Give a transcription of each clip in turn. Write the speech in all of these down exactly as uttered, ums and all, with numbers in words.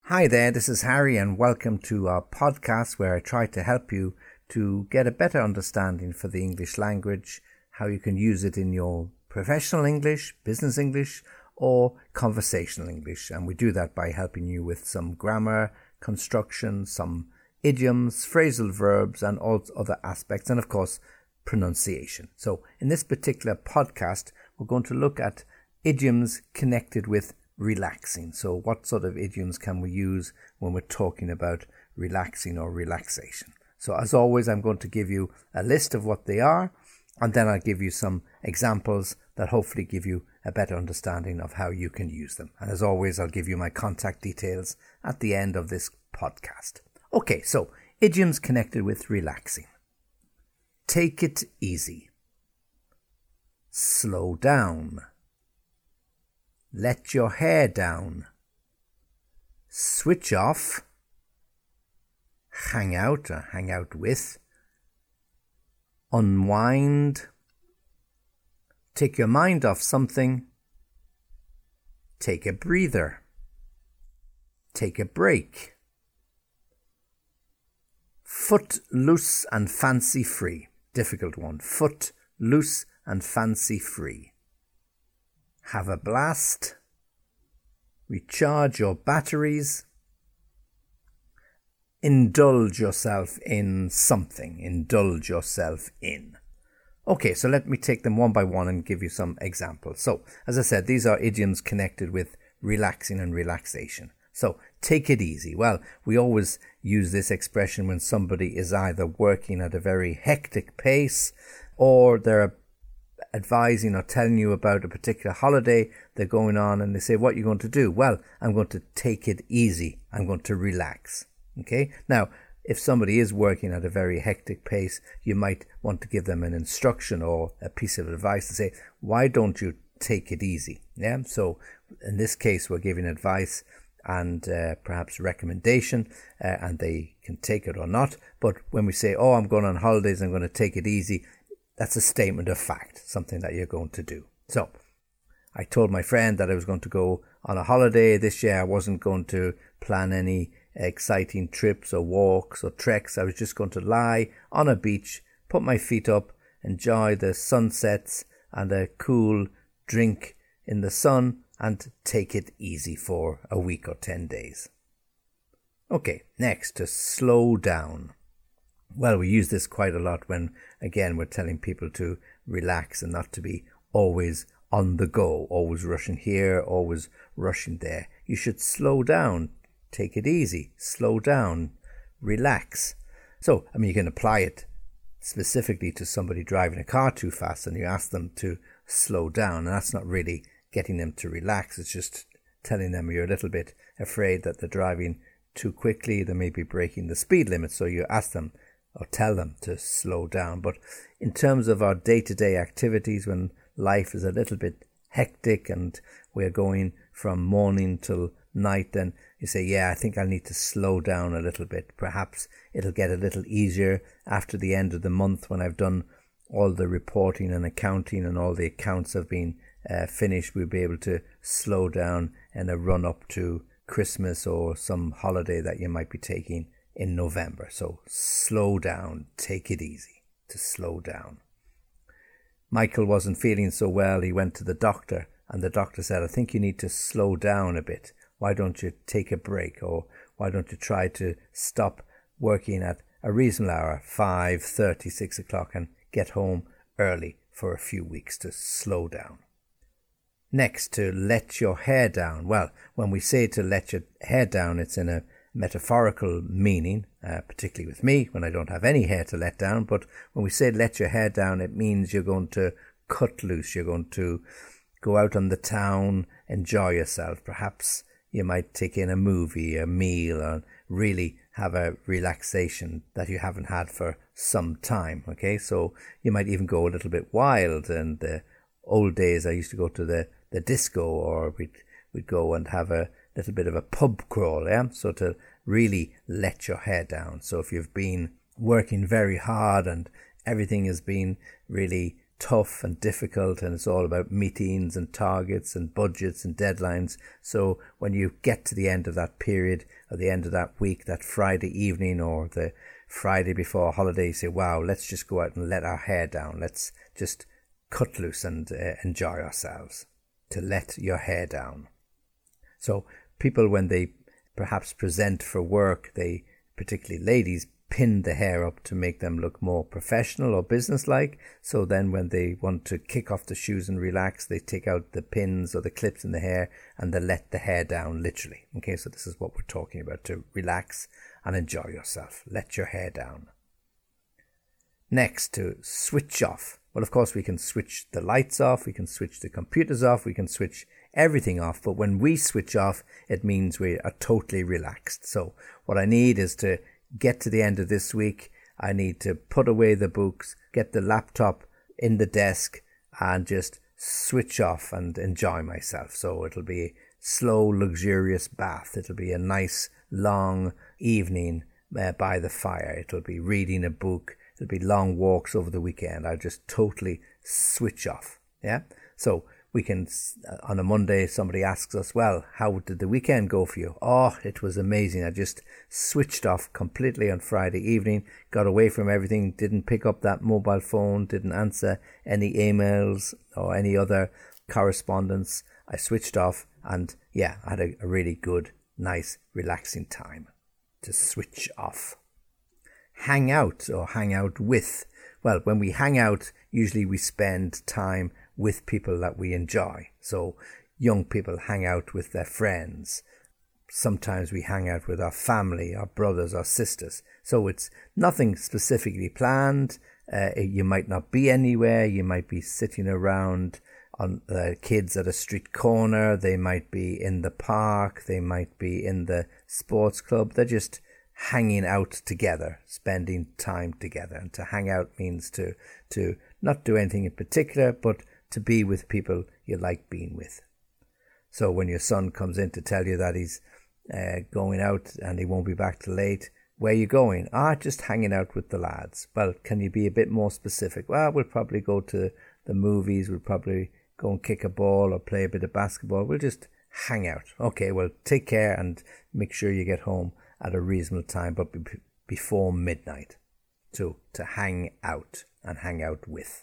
Hi there, this is Harry and welcome to our podcast where I try to help you to get a better understanding for the English language, how you can use it in your professional English, business English or conversational English. And we do that by helping you with some grammar, construction, some idioms, phrasal verbs and all other aspects and of course pronunciation. So in this particular podcast we're going to look at idioms connected with relaxing. So what sort of idioms can we use when we're talking about relaxing or relaxation? So as always, I'm going to give you a list of what they are, and then I'll give you some examples that hopefully give you a better understanding of how you can use them. And as always, I'll give you my contact details at the end of this podcast. Okay, so idioms connected with relaxing. Take it easy. Slow down. Let your hair down. Switch off. Hang out or hang out with. Unwind. Take your mind off something. Take a breather. Take a break. Foot loose and fancy free. Difficult one. Foot loose and fancy free. Have a blast. Recharge your batteries. Indulge yourself in something. Indulge yourself in. Okay, so let me take them one by one and give you some examples. So, as I said, these are idioms connected with relaxing and relaxation. So, take it easy. Well, we always use this expression when somebody is either working at a very hectic pace or they're advising or telling you about a particular holiday they're going on, and they say, what are you going to do? Well, I'm going to take it easy. I'm going to relax. Okay. Now, if somebody is working at a very hectic pace, you might want to give them an instruction or a piece of advice to say, why don't you take it easy? Yeah. So in this case, we're giving advice and uh, perhaps recommendation, uh, and they can take it or not. But when we say, oh, I'm going on holidays, I'm going to take it easy, that's a statement of fact, something that you're going to do. So I told my friend that I was going to go on a holiday this year. I wasn't going to plan any exciting trips or walks or treks. I was just going to lie on a beach, put my feet up, enjoy the sunsets and a cool drink in the sun and take it easy for a week or ten days. Okay, next, to slow down. Well, we use this quite a lot when, again, we're telling people to relax and not to be always on the go, always rushing here, always rushing there. You should slow down, take it easy, slow down, relax. So, I mean, you can apply it specifically to somebody driving a car too fast and you ask them to slow down, and that's not really getting them to relax. It's just telling them you're a little bit afraid that they're driving too quickly, they may be breaking the speed limit, so you ask them or tell them to slow down. But in terms of our day-to-day activities, when life is a little bit hectic and we're going from morning till night, then you say, yeah, I think I need to slow down a little bit. Perhaps it'll get a little easier after the end of the month when I've done all the reporting and accounting and all the accounts have been uh, finished. We'll be able to slow down in a run up to Christmas or some holiday that you might be taking in November. So slow down, take it easy, to slow down. Michael wasn't feeling so well. He went to the doctor and the doctor said, I think you need to slow down a bit. Why don't you take a break, or why don't you try to stop working at a reasonable hour, five thirty, six o'clock, and get home early for a few weeks to slow down. Next, to let your hair down. Well, when we say to let your hair down, it's in a metaphorical meaning, uh, particularly with me when I don't have any hair to let down. But when we say let your hair down, it means you're going to cut loose. You're going to go out on the town, enjoy yourself. Perhaps you might take in a movie, a meal, and really have a relaxation that you haven't had for some time. Okay, so you might even go a little bit wild. And the old days, I used to go to the, the disco, or we'd we'd go and have a little bit of a pub crawl, yeah? So to really let your hair down. So if you've been working very hard and everything has been really tough and difficult, and it's all about meetings and targets and budgets and deadlines. So when you get to the end of that period, or the end of that week, that Friday evening or the Friday before a holiday, you say, wow, let's just go out and let our hair down. Let's just cut loose and uh, enjoy ourselves. To let your hair down. So people, when they perhaps present for work, they, particularly ladies, pin the hair up to make them look more professional or businesslike. So then when they want to kick off the shoes and relax, they take out the pins or the clips in the hair and they let the hair down, literally. Okay, so this is what we're talking about, to relax and enjoy yourself. Let your hair down. Next, to switch off. Well, of course, we can switch the lights off, we can switch the computers off, we can switch everything off. But when we switch off, it means we are totally relaxed. So what I need is to get to the end of this week. I need to put away the books, get the laptop in the desk, and just switch off and enjoy myself. So it'll be a slow, luxurious bath. It'll be a nice, long evening uh, by the fire. It'll be reading a book. It'll be long walks over the weekend. I'll just totally switch off. Yeah. So we can, on a Monday, somebody asks us, well, how did the weekend go for you? Oh, it was amazing. I just switched off completely on Friday evening, got away from everything, didn't pick up that mobile phone, didn't answer any emails or any other correspondence. I switched off and yeah, I had a, a really good, nice, relaxing time to switch off. Hang out or hang out with. Well, when we hang out, usually we spend time with people that we enjoy. So young people hang out with their friends. Sometimes we hang out with our family, our brothers, our sisters. So it's nothing specifically planned. Uh, you might not be anywhere. You might be sitting around on uh, kids at a street corner. They might be in the park. They might be in the sports club. They're just hanging out together, spending time together. And to hang out means to to not do anything in particular, but to be with people you like being with. So when your son comes in to tell you that he's uh, going out and he won't be back till late, where are you going? Ah, just hanging out with the lads. Well, can you be a bit more specific? Well, we'll probably go to the movies. We'll probably go and kick a ball or play a bit of basketball. We'll just hang out. Okay, well, take care and make sure you get home at a reasonable time, but be- before midnight. So to hang out and hang out with.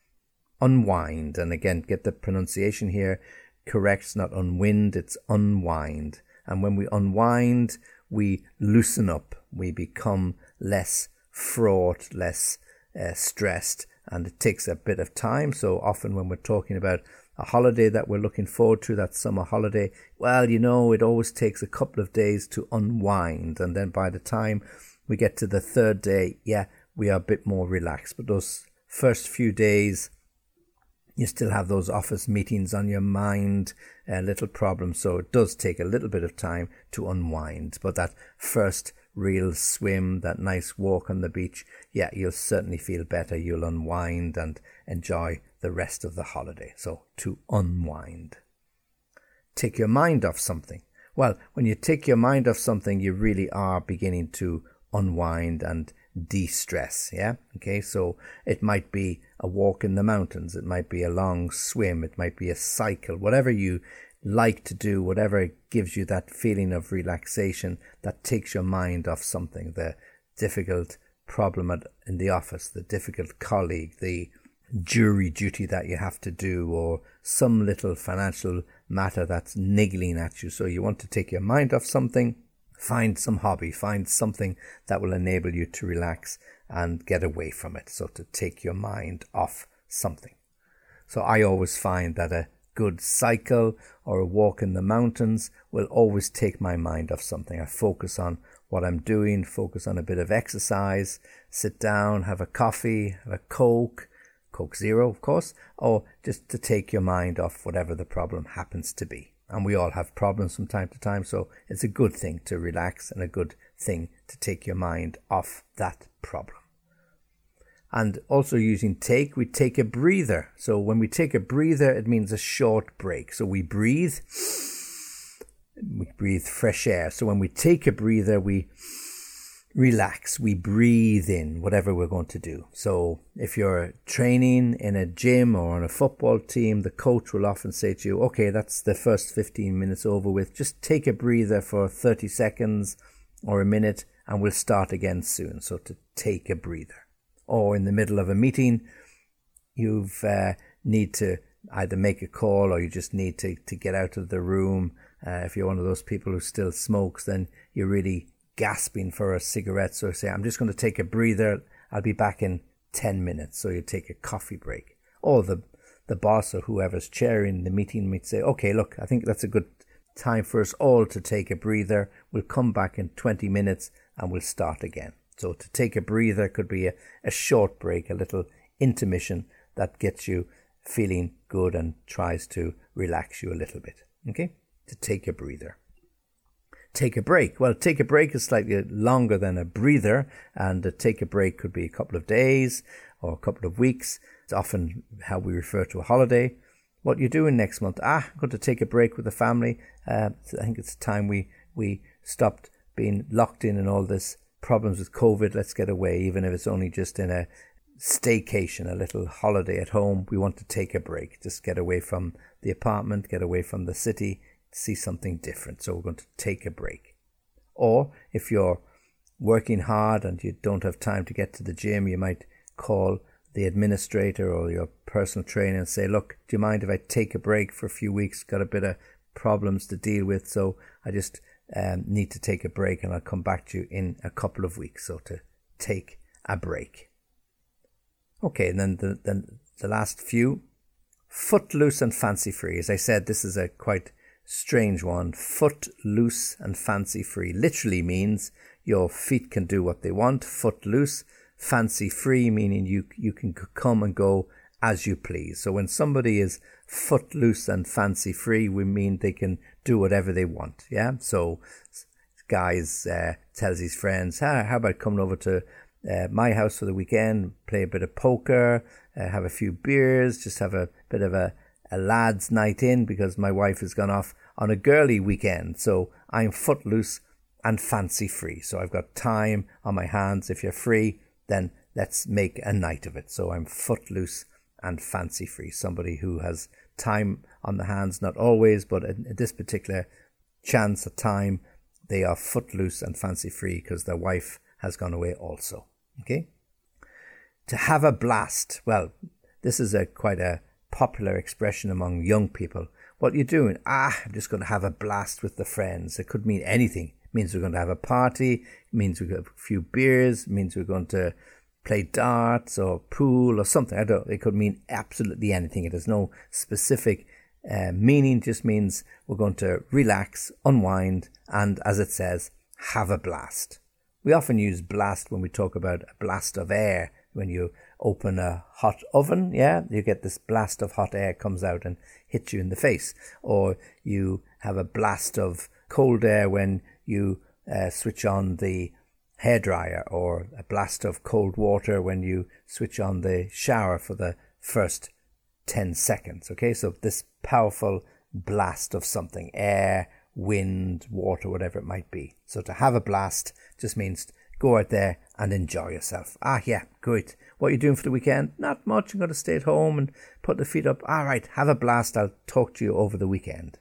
Unwind, and again, get the pronunciation here correct. It's not unwind, it's unwind. And when we unwind, we loosen up. We become less fraught, less uh, stressed, and it takes a bit of time. So often when we're talking about a holiday that we're looking forward to, that summer holiday, well, you know, it always takes a couple of days to unwind. And then by the time we get to the third day, yeah, we are a bit more relaxed. But those first few days, you still have those office meetings on your mind, uh, little problems. So it does take a little bit of time to unwind. But that first real swim, that nice walk on the beach, yeah, you'll certainly feel better. You'll unwind and enjoy the rest of the holiday. So to unwind. Take your mind off something. Well, when you take your mind off something, you really are beginning to unwind and de-stress. Yeah. Okay. So it might be a walk in the mountains. It might be a long swim. It might be a cycle, whatever you like to do, whatever gives you that feeling of relaxation that takes your mind off something, the difficult problem at, in the office, the difficult colleague, the jury duty that you have to do, or some little financial matter that's niggling at you. So you want to take your mind off something. Find some hobby, find something that will enable you to relax and get away from it. So to take your mind off something. So I always find that a good cycle or a walk in the mountains will always take my mind off something. I focus on what I'm doing, focus on a bit of exercise, sit down, have a coffee, have a Coke, Coke Zero, of course, or just to take your mind off whatever the problem happens to be. And we all have problems from time to time, so it's a good thing to relax and a good thing to take your mind off that problem. And also using take, we take a breather. So when we take a breather, it means a short break. So we breathe, we breathe fresh air. So when we take a breather, we relax. We breathe in whatever we're going to do. So if you're training in a gym or on a football team, the coach will often say to you, okay, that's the first fifteen minutes over with. Just take a breather for thirty seconds or a minute and we'll start again soon. So to take a breather. Or in the middle of a meeting, you've uh, need to either make a call or you just need to, to get out of the room. Uh, if you're one of those people who still smokes, then you're really gasping for a cigarette. So say, I'm just going to take a breather. I'll be back in ten minutes. So you take a coffee break. Or the, the boss or whoever's chairing the meeting might say, okay, look, I think that's a good time for us all to take a breather. We'll come back in twenty minutes and we'll start again. So to take a breather could be a, a short break, a little intermission that gets you feeling good and tries to relax you a little bit. Okay? To take a breather. Take a break. Well, take a break is slightly longer than a breather, and a take a break could be a couple of days or a couple of weeks. It's often how we refer to a holiday. What you're doing next month? Ah, I'm going to take a break with the family. Uh, I think it's time we, we stopped being locked in and all this problems with COVID. Let's get away, even if it's only just in a staycation, a little holiday at home. We want to take a break. Just get away from the apartment, get away from the city, see something different. So we're going to take a break. Or if you're working hard and you don't have time to get to the gym, you might call the administrator or your personal trainer and say, look, do you mind if I take a break for a few weeks? Got a bit of problems to deal with, so I just um, need to take a break and I'll come back to you in a couple of weeks. So to take a break. Okay, and then the, then the last few, footloose and fancy free. As I said, this is a quite strange one. Foot loose and fancy free literally means your feet can do what they want. Foot loose, fancy free meaning you you can come and go as you please. So when somebody is foot loose and fancy free, we mean they can do whatever they want. Yeah. So guys uh, tells his friends, ah, how about coming over to uh, my house for the weekend, play a bit of poker, uh, have a few beers, just have a bit of a a lad's night in because my wife has gone off on a girly weekend. So I'm footloose and fancy free. So I've got time on my hands. If you're free, then let's make a night of it. So I'm footloose and fancy free. Somebody who has time on the hands, not always, but at this particular chance of time, they are footloose and fancy free because their wife has gone away also. Okay? To have a blast. Well, this is a quite a popular expression among young people. What are you doing? Ah, I'm just going to have a blast with the friends. It could mean anything. It means we're going to have a party. It means we've got a few beers. It means we're going to play darts or pool or something. I don't. It could mean absolutely anything. It has no specific uh, meaning. It just means we're going to relax, unwind, and as it says, have a blast. We often use blast when we talk about a blast of air. When you open a hot oven, yeah, you get this blast of hot air comes out and hits you in the face. Or you have a blast of cold air when you uh, switch on the hairdryer, or a blast of cold water when you switch on the shower for the first ten seconds. Okay, so this powerful blast of something, air, wind, water, whatever it might be. So to have a blast just means go out there and enjoy yourself. Ah, yeah, great. What are you doing for the weekend? Not much. I'm going to stay at home and put the feet up. All right, have a blast. I'll talk to you over the weekend.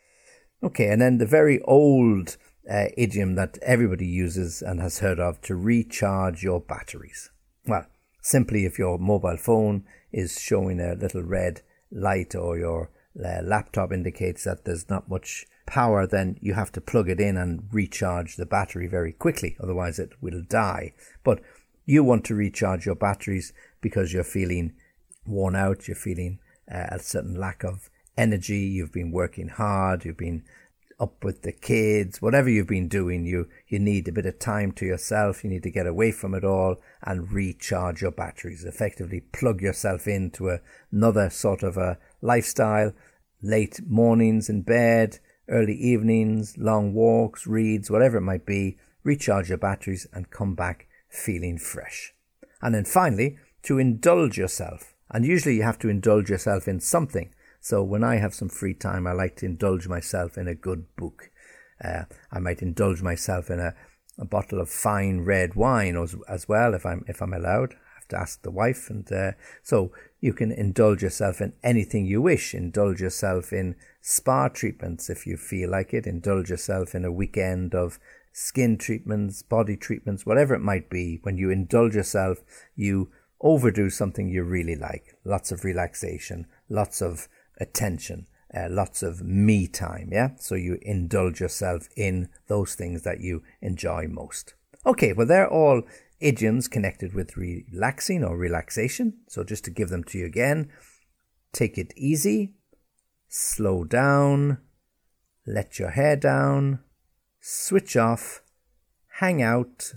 Okay, and then the very old uh, idiom that everybody uses and has heard of, to recharge your batteries. Well, simply if your mobile phone is showing a little red light or your uh, laptop indicates that there's not much power, then you have to plug it in and recharge the battery very quickly, otherwise it will die. But you want to recharge your batteries because you're feeling worn out, you're feeling uh, a certain lack of energy, you've been working hard, you've been up with the kids, whatever you've been doing, you you need a bit of time to yourself, you need to get away from it all and recharge your batteries, effectively plug yourself into a, another sort of a lifestyle, late mornings in bed, early evenings, long walks, reads, whatever it might be, recharge your batteries and come back feeling fresh. And then finally, to indulge yourself. And usually you have to indulge yourself in something. So when I have some free time, I like to indulge myself in a good book. Uh, I might indulge myself in a a bottle of fine red wine as, as well, if I'm if I'm allowed. I have to ask the wife. And uh, so you can indulge yourself in anything you wish. Indulge yourself in spa treatments if you feel like it. Indulge yourself in a weekend of skin treatments, body treatments, whatever it might be. When you indulge yourself, you overdo something you really like. Lots of relaxation, lots of attention, uh, lots of me time, yeah? So you indulge yourself in those things that you enjoy most. Okay, well, they're all idioms connected with relaxing or relaxation. So just to give them to you again, take it easy, slow down, let your hair down, switch off, hang out,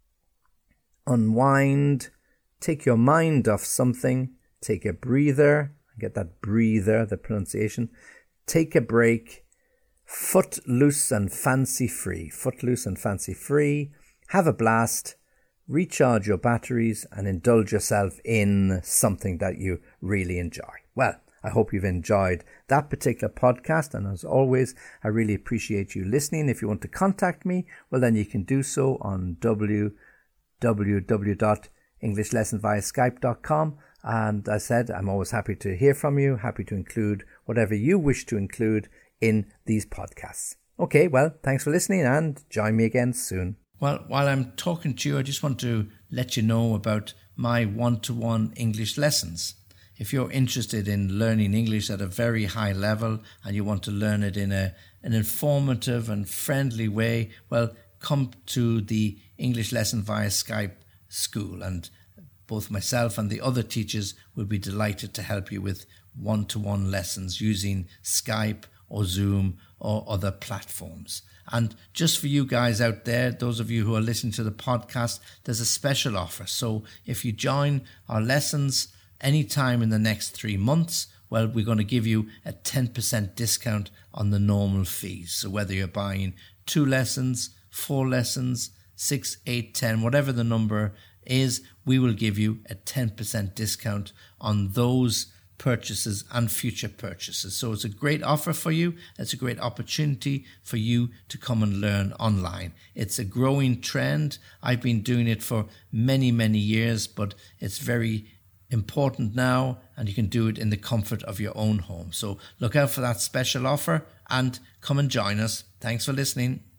unwind, take your mind off something, take a breather, get that breather, the pronunciation, take a break, foot loose and fancy free, foot loose and fancy free, have a blast, recharge your batteries and indulge yourself in something that you really enjoy. Well, I hope you've enjoyed that particular podcast, and as always, I really appreciate you listening. If you want to contact me, well, then you can do so on w w w dot english lesson via skype dot com. And as I said, I'm always happy to hear from you, happy to include whatever you wish to include in these podcasts. Okay, well, thanks for listening and join me again soon. Well, while I'm talking to you, I just want to let you know about my one-to-one English lessons. If you're interested in learning English at a very high level and you want to learn it in a an informative and friendly way, well, come to the English Lesson via Skype school, and both myself and the other teachers will be delighted to help you with one-to-one lessons using Skype or Zoom or other platforms. And just for you guys out there, those of you who are listening to the podcast, there's a special offer. So if you join our lessons anytime in the next three months, well, we're going to give you a ten percent discount on the normal fees. So whether you're buying two lessons, four lessons, six, eight, ten, whatever the number is, we will give you a ten percent discount on those purchases and future purchases. So it's a great offer for you. It's a great opportunity for you to come and learn online. It's a growing trend. I've been doing it for many, many years, but it's very important now, and you can do it in the comfort of your own home. So look out for that special offer and come and join us. Thanks for listening.